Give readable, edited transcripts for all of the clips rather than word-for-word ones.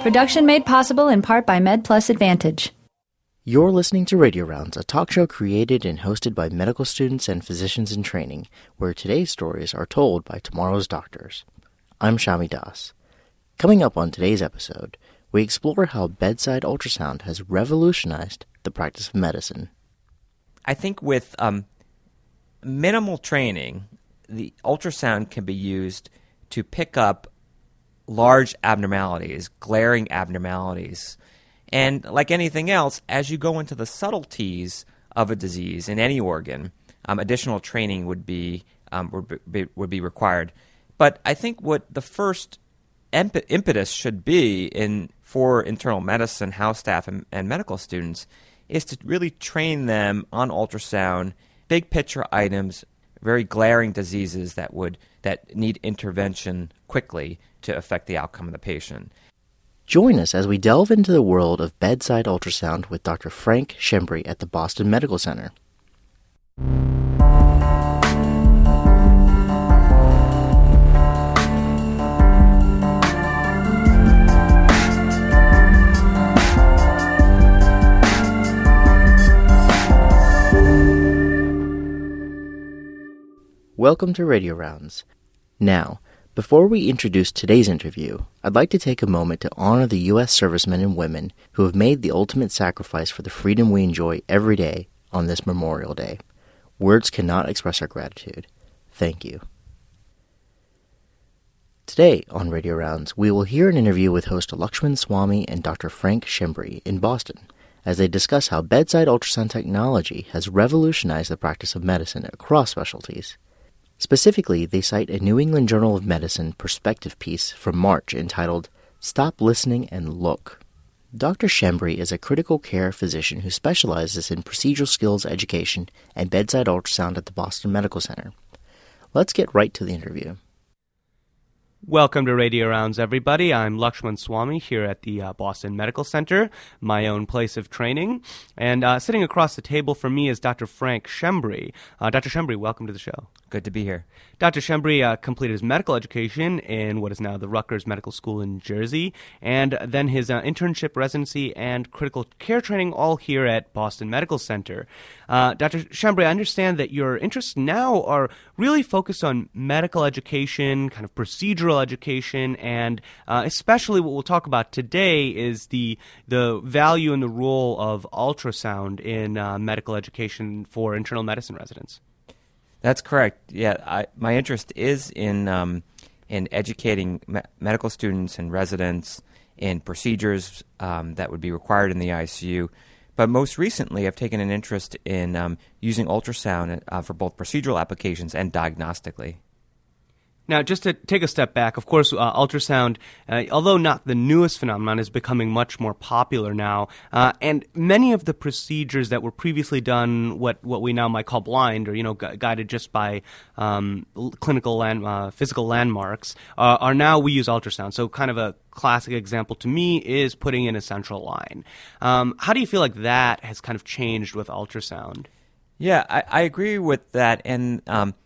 Production made possible in part by MedPlus Advantage. You're listening to Radio Rounds, a talk show created and hosted by medical students and physicians in training, where today's stories are told by tomorrow's doctors. I'm Shami Das. Coming up on today's episode, we explore how bedside ultrasound has revolutionized the practice of medicine. I think with minimal training, the ultrasound can be used to pick up large abnormalities, glaring abnormalities. And like anything else, as you go into the subtleties of a disease in any organ, additional training would be required. But I think what the first impetus should be for internal medicine, house staff, and medical students is to really train them on ultrasound, big picture items, very glaring diseases that need intervention quickly to affect the outcome of the patient. Join us as we delve into the world of bedside ultrasound with Dr. Frank Schembri at the Boston Medical Center. Welcome to Radio Rounds. Now, before we introduce today's interview, I'd like to take a moment to honor the U.S. servicemen and women who have made the ultimate sacrifice for the freedom we enjoy every day on this Memorial Day. Words cannot express our gratitude. Thank you. Today on Radio Rounds, we will hear an interview with host Lakshman Swamy and Dr. Frank Schembri in Boston as they discuss how bedside ultrasound technology has revolutionized the practice of medicine across specialties. Specifically, they cite a New England Journal of Medicine perspective piece from March entitled, "Stop Listening and Look." Dr. Schembri is a critical care physician who specializes in procedural skills education and bedside ultrasound at the Boston Medical Center. Let's get right to the interview. Welcome to Radio Rounds, everybody. I'm Lakshman Swamy here at the Boston Medical Center, my own place of training. And sitting across the table from me is Dr. Frank Schembri. Dr. Schembri, welcome to the show. Good to be here. Dr. Schembri completed his medical education in what is now the Rutgers Medical School in Jersey, and then his internship, residency, and critical care training all here at Boston Medical Center. Dr. Schembri, I understand that your interests now are really focused on medical education, kind of procedural education, and especially what we'll talk about today is the value and the role of ultrasound in medical education for internal medicine residents. That's correct. Yeah, my interest is in educating medical students and residents in procedures that would be required in the ICU. But most recently, I've taken an interest in using ultrasound for both procedural applications and diagnostically. Now, just to take a step back, of course, ultrasound, although not the newest phenomenon, is becoming much more popular now. And many of the procedures that were previously done, what we now might call blind, or guided just by clinical physical landmarks, are now we use ultrasound. So, kind of a classic example to me is putting in a central line. How do you feel like that has kind of changed with ultrasound? Yeah, I agree with that, and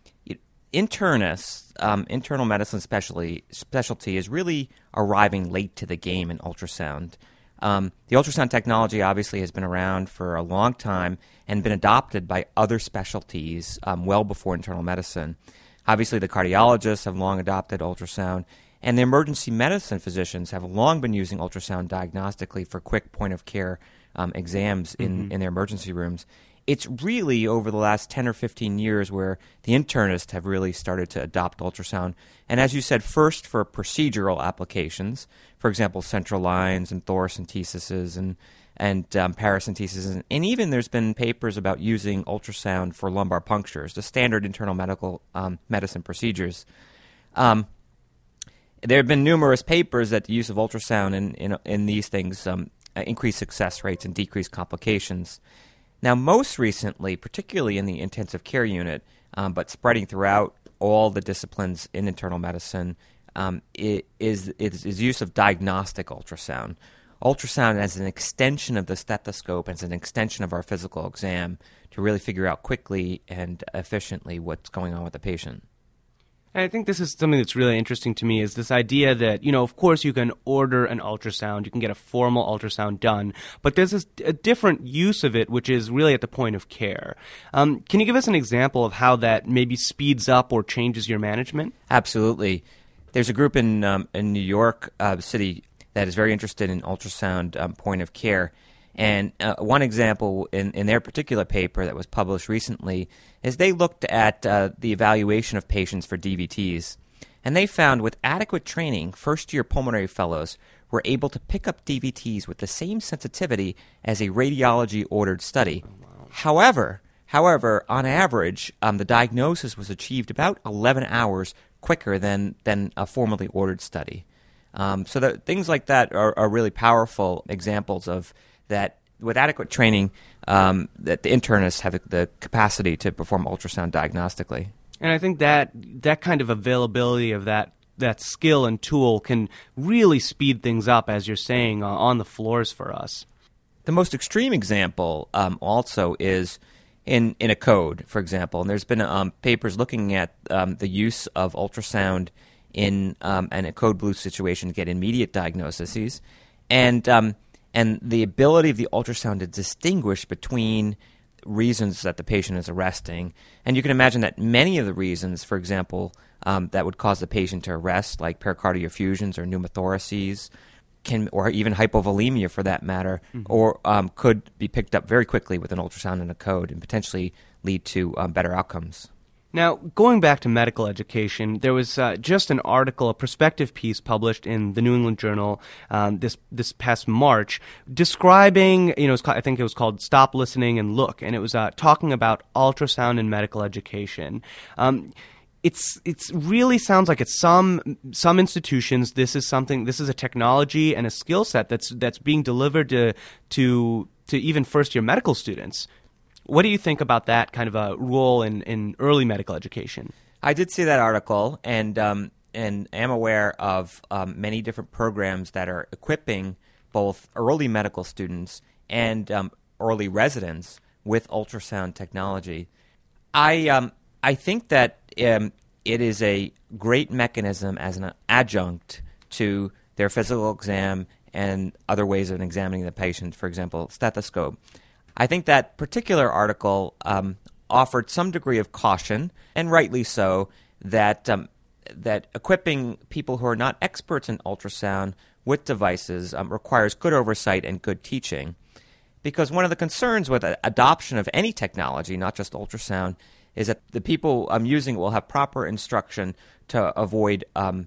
internists, internal medicine specialty is really arriving late to the game in ultrasound. The ultrasound technology obviously has been around for a long time and been adopted by other specialties well before internal medicine. Obviously, the cardiologists have long adopted ultrasound, and the emergency medicine physicians have long been using ultrasound diagnostically for quick point-of-care exams in their emergency rooms. It's really over the last 10 or 15 years where the internists have really started to adopt ultrasound. And as you said, first for procedural applications, for example, central lines and thoracentesis and paracentesis. And even there's been papers about using ultrasound for lumbar punctures, the standard internal medical medicine procedures. There have been numerous papers that the use of ultrasound in these things increase success rates and decrease complications. Now, most recently, particularly in the intensive care unit, but spreading throughout all the disciplines in internal medicine, is use of diagnostic ultrasound. Ultrasound as an extension of the stethoscope, as an extension of our physical exam to really figure out quickly and efficiently what's going on with the patient. And I think this is something that's really interesting to me is this idea that, of course you can order an ultrasound, you can get a formal ultrasound done, but there's a different use of it, which is really at the point of care. Can you give us an example of how that maybe speeds up or changes your management? Absolutely. There's a group in New York City that is very interested in ultrasound point of care. And one example in their particular paper that was published recently is they looked at the evaluation of patients for DVTs. And they found with adequate training, first-year pulmonary fellows were able to pick up DVTs with the same sensitivity as a radiology-ordered study. Oh, wow. However, on average, the diagnosis was achieved about 11 hours quicker than a formally ordered study. So that things like that are really powerful examples of that with adequate training, that the internists have the capacity to perform ultrasound diagnostically. And I think that kind of availability of that skill and tool can really speed things up, as you're saying, on the floors for us. The most extreme example also is in a code, for example. And there's been papers looking at the use of ultrasound in a code blue situation to get immediate diagnoses. And the ability of the ultrasound to distinguish between reasons that the patient is arresting. And you can imagine that many of the reasons, for example, that would cause the patient to arrest, like pericardial effusions or pneumothoraces, or even hypovolemia for that matter, or could be picked up very quickly with an ultrasound in a code and potentially lead to better outcomes. Now, going back to medical education, there was just an article, a perspective piece published in the New England Journal this past March, describing, I think it was called "Stop Listening and Look," and it was talking about ultrasound in medical education. It's really sounds like at some institutions this is a technology and a skill set that's being delivered to even first year medical students. What do you think about that kind of a role in early medical education? I did see that article, and am aware of many different programs that are equipping both early medical students and early residents with ultrasound technology. I think that it is a great mechanism as an adjunct to their physical exam and other ways of examining the patient, for example, stethoscope. I think that particular article offered some degree of caution, and rightly so, that equipping people who are not experts in ultrasound with devices requires good oversight and good teaching. Because one of the concerns with adoption of any technology, not just ultrasound, is that the people using it will have proper instruction to avoid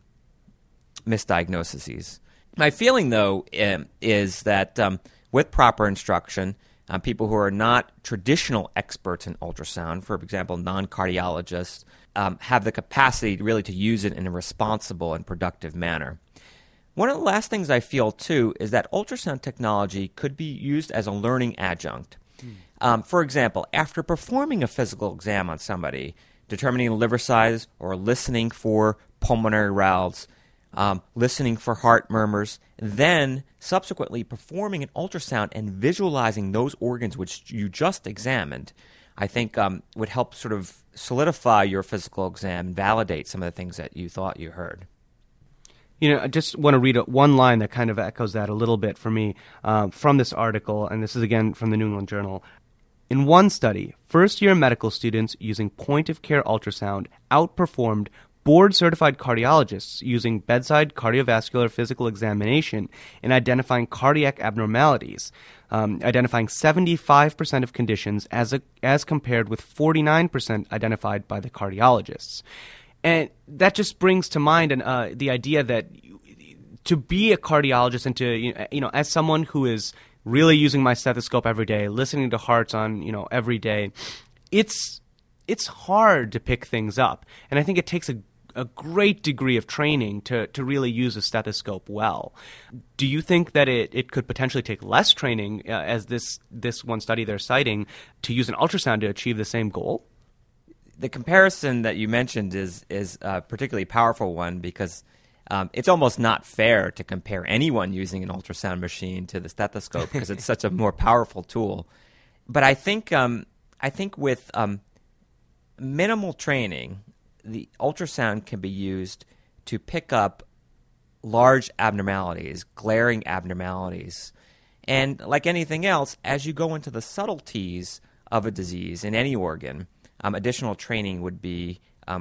misdiagnoses. My feeling, though, is that with proper instruction, people who are not traditional experts in ultrasound, for example, non-cardiologists, have the capacity really to use it in a responsible and productive manner. One of the last things I feel, too, is that ultrasound technology could be used as a learning adjunct. For example, after performing a physical exam on somebody, determining liver size or listening for pulmonary valves, listening for heart murmurs, then subsequently performing an ultrasound and visualizing those organs which you just examined, I think would help sort of solidify your physical exam and validate some of the things that you thought you heard. I just want to read one line that kind of echoes that a little bit for me from this article, and this is again from the New England Journal. In one study, first-year medical students using point-of-care ultrasound outperformed board-certified cardiologists using bedside cardiovascular physical examination in identifying cardiac abnormalities, identifying 75% of conditions as compared with 49% identified by the cardiologists. And that just brings to mind the idea that to be a cardiologist and to, as someone who is really using my stethoscope every day, listening to hearts on, every day, it's hard to pick things up. And I think it takes a great degree of training to really use a stethoscope well. Do you think that it could potentially take less training, as this one study they're citing, to use an ultrasound to achieve the same goal? The comparison that you mentioned is a particularly powerful one because it's almost not fair to compare anyone using an ultrasound machine to the stethoscope because it's such a more powerful tool. But I think with minimal training, the ultrasound can be used to pick up large abnormalities, glaring abnormalities. And like anything else, as you go into the subtleties of a disease in any organ, additional training would be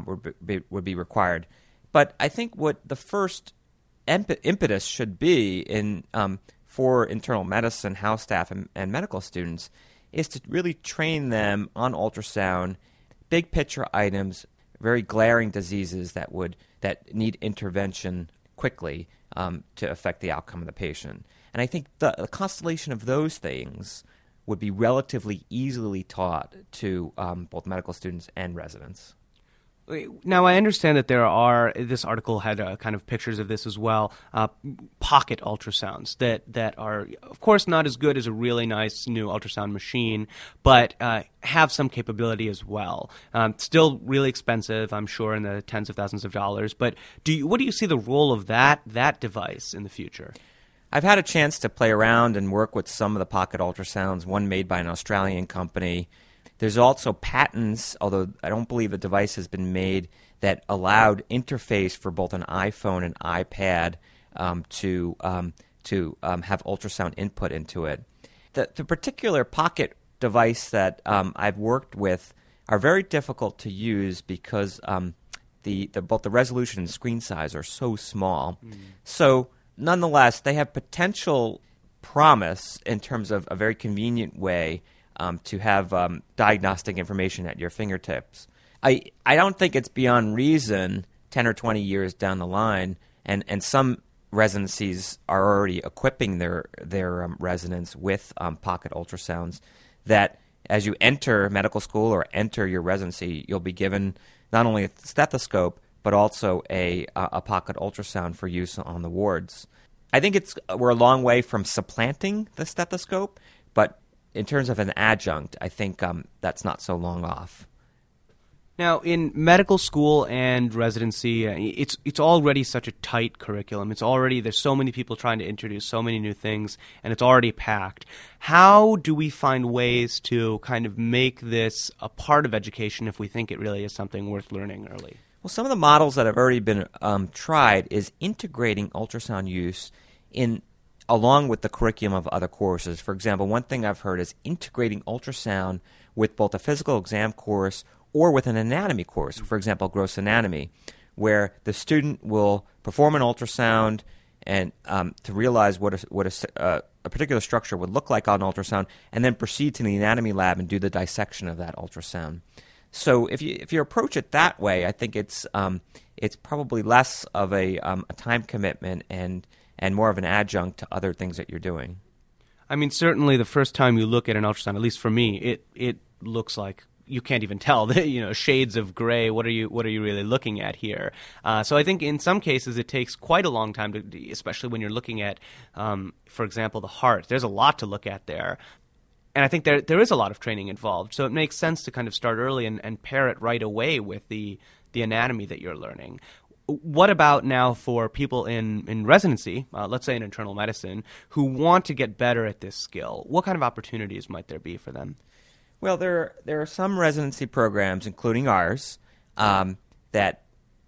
required. But I think what the first impetus should be for internal medicine, house staff, and medical students is to really train them on ultrasound, big picture items, very glaring diseases that need intervention quickly to affect the outcome of the patient. And I think the constellation of those things would be relatively easily taught to both medical students and residents. Now, I understand that this article had kind of pictures of this as well, pocket ultrasounds that are, of course, not as good as a really nice new ultrasound machine, but have some capability as well. Still really expensive, I'm sure, in the tens of thousands of dollars. But what do you see the role of that device in the future? I've had a chance to play around and work with some of the pocket ultrasounds, one made by an Australian company. There's also patents, although I don't believe a device has been made, that allowed interface for both an iPhone and iPad to have ultrasound input into it. The particular pocket device that I've worked with are very difficult to use because both the resolution and screen size are so small. So nonetheless, they have potential promise in terms of a very convenient way to have diagnostic information at your fingertips. I don't think it's beyond reason 10 or 20 years down the line, and some residencies are already equipping their residents with pocket ultrasounds, that as you enter medical school or enter your residency, you'll be given not only a stethoscope, but also a pocket ultrasound for use on the wards. I think we're a long way from supplanting the stethoscope, but in terms of an adjunct, I think that's not so long off. Now, in medical school and residency, it's already such a tight curriculum. There's so many people trying to introduce so many new things, and it's already packed. How do we find ways to kind of make this a part of education if we think it really is something worth learning early? Well, some of the models that have already been tried is integrating ultrasound use along with the curriculum of other courses. For example, one thing I've heard is integrating ultrasound with both a physical exam course or with an anatomy course, for example, gross anatomy, where the student will perform an ultrasound and to realize what a particular structure would look like on ultrasound, and then proceed to the anatomy lab and do the dissection of that ultrasound. So if you approach it that way, I think it's probably less of a time commitment and more of an adjunct to other things that you're doing. I mean, certainly the first time you look at an ultrasound, at least for me, it looks like you can't even tell, shades of gray. What are you really looking at here? So I think in some cases it takes quite a long time to, especially when you're looking at, for example, the heart. There's a lot to look at there. And I think there is a lot of training involved. So it makes sense to kind of start early and pair it right away with the anatomy that you're learning. What about now for people in residency, let's say in internal medicine, who want to get better at this skill? What kind of opportunities might there be for them? Well, there are some residency programs, including ours, that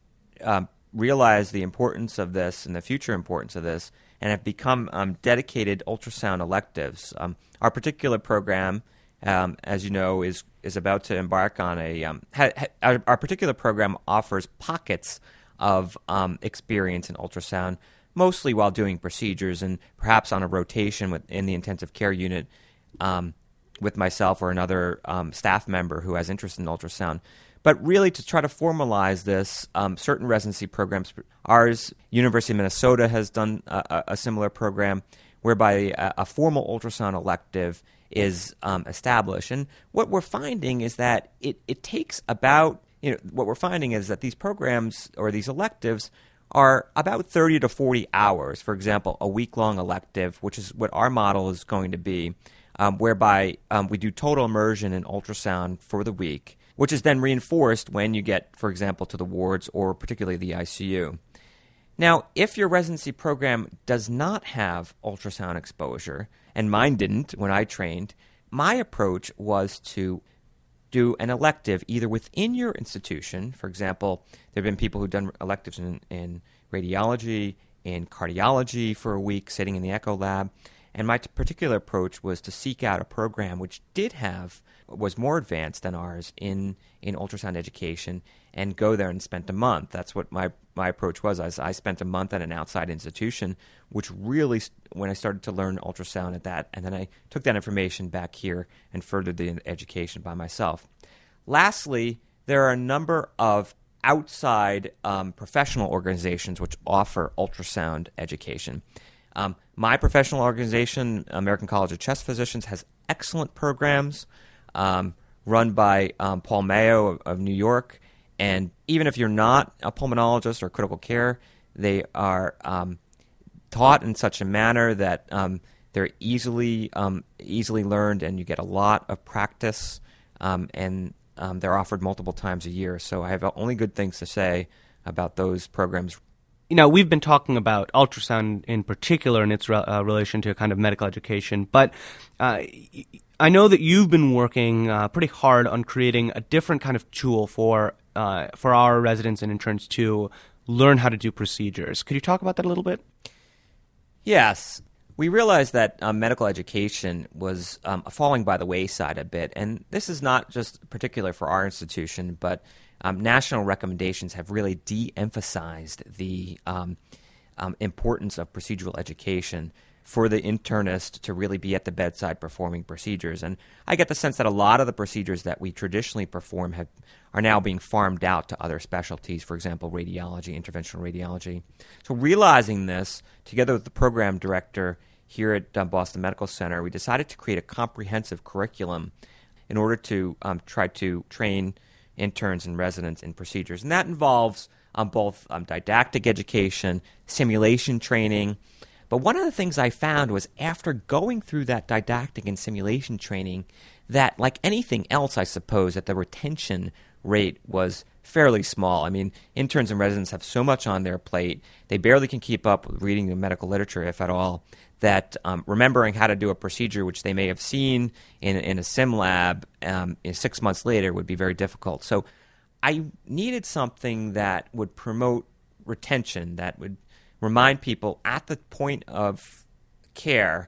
realize the importance of this and the future importance of this, and have become dedicated ultrasound electives. Our particular program, as you know, is about to embark on our particular program offers pockets of experience in ultrasound, mostly while doing procedures and perhaps on a rotation in the intensive care unit with myself or another staff member who has interest in ultrasound. But really to try to formalize this, certain residency programs, ours, University of Minnesota has done a similar program whereby a formal ultrasound elective is established. And what we're finding is that it takes about, what we're finding is that these programs or these electives are about 30 to 40 hours. For example, a week-long elective, which is what our model is going to be, whereby we do total immersion in ultrasound for the week, which is then reinforced when you get, for example, to the wards or particularly the ICU. Now, if your residency program does not have ultrasound exposure, and mine didn't when I trained, my approach was to do an elective either within your institution. For example, there have been people who've done electives in radiology, in cardiology for a week, sitting in the echo lab. And my particular approach was to seek out a program which was more advanced than ours in ultrasound education and go there and spent a month. That's what my approach was. I spent a month at an outside institution, which really, when I started to learn ultrasound at that, and then I took that information back here and furthered the education by myself. Lastly, there are a number of outside professional organizations which offer ultrasound education. My professional organization, American College of Chest Physicians, has excellent programs run by Paul Mayo of New York. And even if you're not a pulmonologist or critical care, they are taught in such a manner that they're easily learned, and you get a lot of practice, and they're offered multiple times a year. So I have only good things to say about those programs. We've been talking about ultrasound in particular and its relation to kind of medical education, but I know that you've been working pretty hard on creating a different kind of tool for our residents and interns to learn how to do procedures. Could you talk about that a little bit? Yes. We realized that medical education was falling by the wayside a bit, and this is not just particular for our institution, but national recommendations have really de-emphasized the importance of procedural education for the internist to really be at the bedside performing procedures. And I get the sense that a lot of the procedures that we traditionally perform are now being farmed out to other specialties, for example, radiology, interventional radiology. So realizing this, together with the program director here at Boston Medical Center, we decided to create a comprehensive curriculum in order to try to train interns and residents in procedures. And that involves both didactic education, simulation training. But one of the things I found was after going through that didactic and simulation training that, like anything else, I suppose, that the retention rate was fairly small. I mean, interns and residents have so much on their plate, they barely can keep up with reading the medical literature, if at all, that remembering how to do a procedure which they may have seen in a sim lab 6 months later would be very difficult. So I needed something that would promote retention, that would remind people at the point of care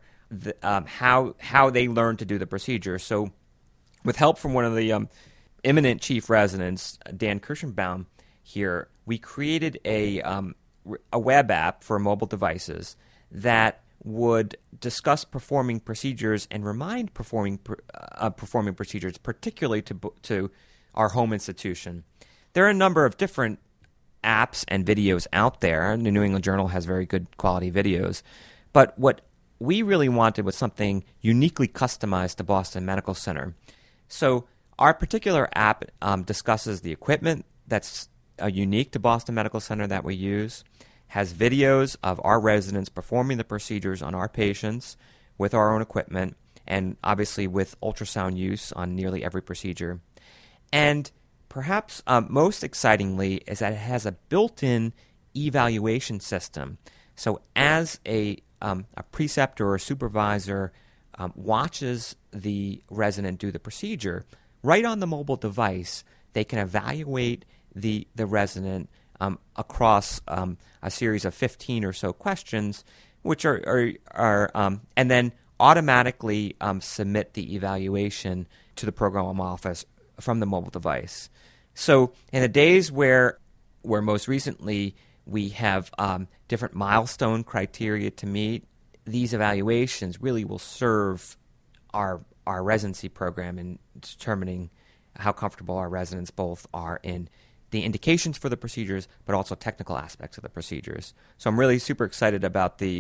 how they learn to do the procedure. So with help from one of the eminent chief residents, Dan Kirschenbaum here, we created a web app for mobile devices that would discuss performing procedures and remind performing procedures, particularly to our home institution. There are a number of different apps and videos out there. The New England Journal has very good quality videos. But what we really wanted was something uniquely customized to Boston Medical Center. So our particular app discusses the equipment that's unique to Boston Medical Center that we use, has videos of our residents performing the procedures on our patients with our own equipment, and obviously with ultrasound use on nearly every procedure. And perhaps most excitingly is that it has a built-in evaluation system. So as a preceptor or a supervisor watches the resident do the procedure, right on the mobile device, they can evaluate the resident across a series of 15 or so questions, which are and then automatically submit the evaluation to the program office from the mobile device. So in the days where most recently we have different milestone criteria to meet, these evaluations really will serve our residency program in determining how comfortable our residents both are in the indications for the procedures, but also technical aspects of the procedures. So I'm really super excited about the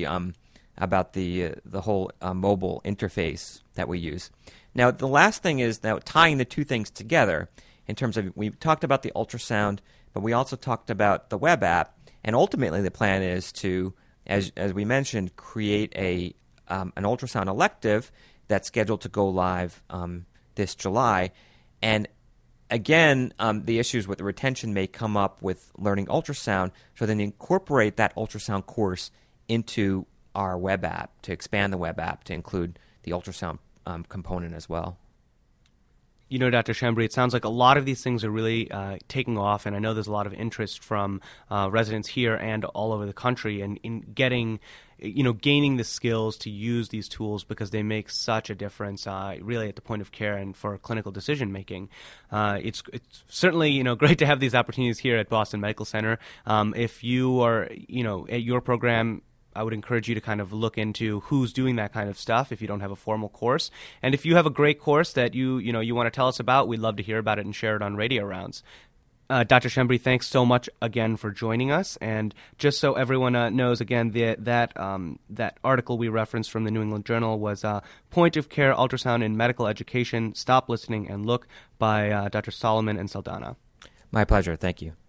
whole mobile interface that we use. Now, the last thing is now tying the two things together in terms of, we talked about the ultrasound, but we also talked about the web app, and ultimately the plan is to, as we mentioned, create an ultrasound elective that's scheduled to go live this July. And again, the issues with the retention may come up with learning ultrasound, so then incorporate that ultrasound course into our web app, to expand the web app to include the ultrasound component as well. You know, Dr. Schembri, it sounds like a lot of these things are really taking off, and I know there's a lot of interest from residents here and all over the country in getting, gaining the skills to use these tools because they make such a difference really at the point of care and for clinical decision making. It's certainly, great to have these opportunities here at Boston Medical Center. If you are, at your program, I would encourage you to kind of look into who's doing that kind of stuff if you don't have a formal course. And if you have a great course that you want to tell us about, we'd love to hear about it and share it on Radio Rounds. Dr. Schembri, thanks so much again for joining us. And just so everyone knows, again, that article we referenced from the New England Journal was Point of Care Ultrasound in Medical Education, Stop Listening and Look by Dr. Solomon and Saldana. My pleasure. Thank you.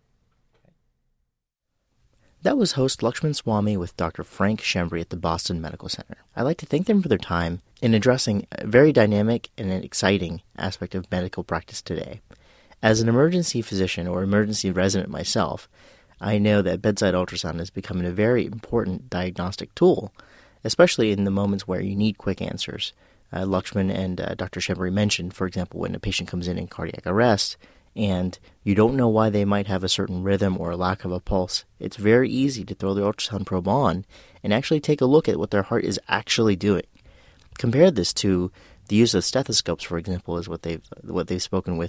That was host Lakshman Swamy with Dr. Frank Schembri at the Boston Medical Center. I'd like to thank them for their time in addressing a very dynamic and an exciting aspect of medical practice today. As an emergency physician or emergency resident myself, I know that bedside ultrasound is becoming a very important diagnostic tool, especially in the moments where you need quick answers. Lakshman and Dr. Schembri mentioned, for example, when a patient comes in cardiac arrest, and you don't know why they might have a certain rhythm or a lack of a pulse, it's very easy to throw the ultrasound probe on and actually take a look at what their heart is actually doing. Compare this to the use of stethoscopes, for example, is what they've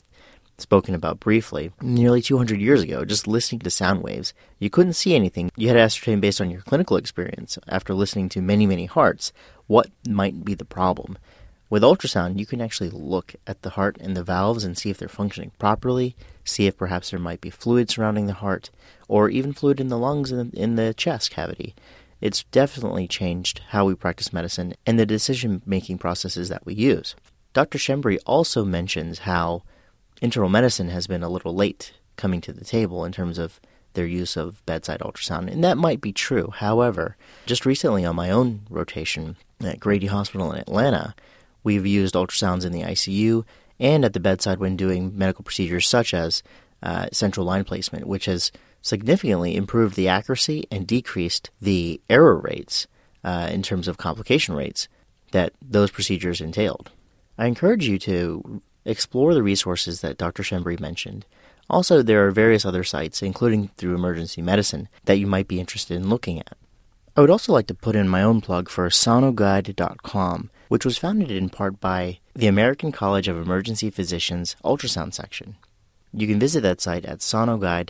spoken about briefly. Nearly 200 years ago, just listening to sound waves, you couldn't see anything. You had to ascertain based on your clinical experience, after listening to many, many hearts, what might be the problem. With ultrasound, you can actually look at the heart and the valves and see if they're functioning properly, see if perhaps there might be fluid surrounding the heart, or even fluid in the lungs and in the chest cavity. It's definitely changed how we practice medicine and the decision-making processes that we use. Dr. Schembri also mentions how internal medicine has been a little late coming to the table in terms of their use of bedside ultrasound, and that might be true. However, just recently on my own rotation at Grady Hospital in Atlanta, we've used ultrasounds in the ICU and at the bedside when doing medical procedures such as central line placement, which has significantly improved the accuracy and decreased the error rates in terms of complication rates that those procedures entailed. I encourage you to explore the resources that Dr. Schembri mentioned. Also, there are various other sites, including through emergency medicine, that you might be interested in looking at. I would also like to put in my own plug for sonoguide.com, which was founded in part by the American College of Emergency Physicians Ultrasound Section. You can visit that site at sonoguide,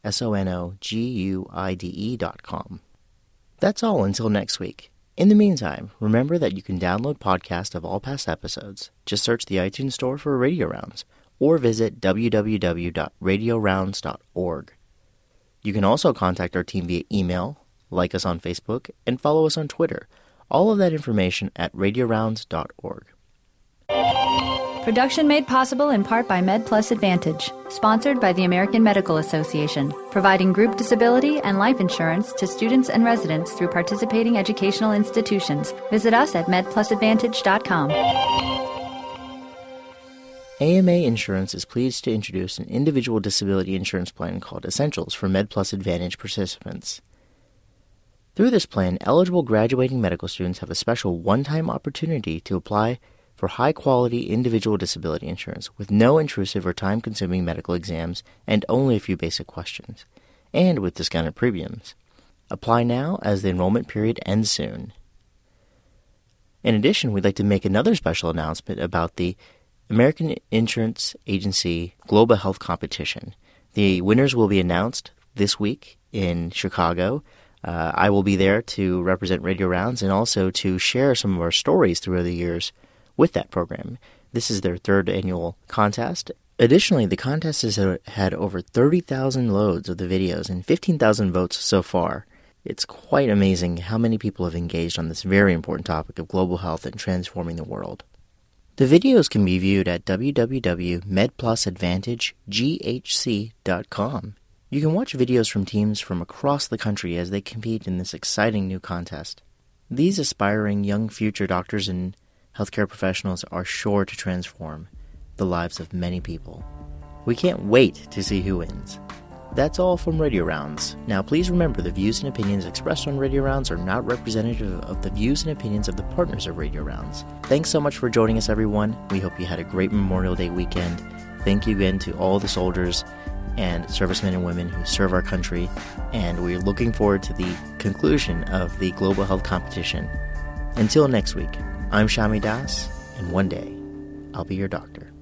sonoguide.com. That's all until next week. In the meantime, remember that you can download podcasts of all past episodes. Just search the iTunes Store for Radio Rounds, or visit www.radiorounds.org. You can also contact our team via email, like us on Facebook, and follow us on Twitter. All of that information at radiorounds.org. Production made possible in part by MedPlus Advantage, sponsored by the American Medical Association, providing group disability and life insurance to students and residents through participating educational institutions. Visit us at medplusadvantage.com. AMA Insurance is pleased to introduce an individual disability insurance plan called Essentials for MedPlus Advantage participants. Through this plan, eligible graduating medical students have a special one-time opportunity to apply for high-quality individual disability insurance with no intrusive or time-consuming medical exams and only a few basic questions, and with discounted premiums. Apply now as the enrollment period ends soon. In addition, we'd like to make another special announcement about the American Insurance Agency Global Health Competition. The winners will be announced this week in Chicago. I will be there to represent Radio Rounds and also to share some of our stories through the years with that program. This is their third annual contest. Additionally, the contest has had over 30,000 loads of the videos and 15,000 votes so far. It's quite amazing how many people have engaged on this very important topic of global health and transforming the world. The videos can be viewed at www.medplusadvantageghc.com. You can watch videos from teams from across the country as they compete in this exciting new contest. These aspiring young future doctors and healthcare professionals are sure to transform the lives of many people. We can't wait to see who wins. That's all from Radio Rounds. Now, please remember the views and opinions expressed on Radio Rounds are not representative of the views and opinions of the partners of Radio Rounds. Thanks so much for joining us, everyone. We hope you had a great Memorial Day weekend. Thank you again to all the soldiers and servicemen and women who serve our country, and we're looking forward to the conclusion of the Global Health Competition. Until next week, I'm Shami Das, and one day, I'll be your doctor.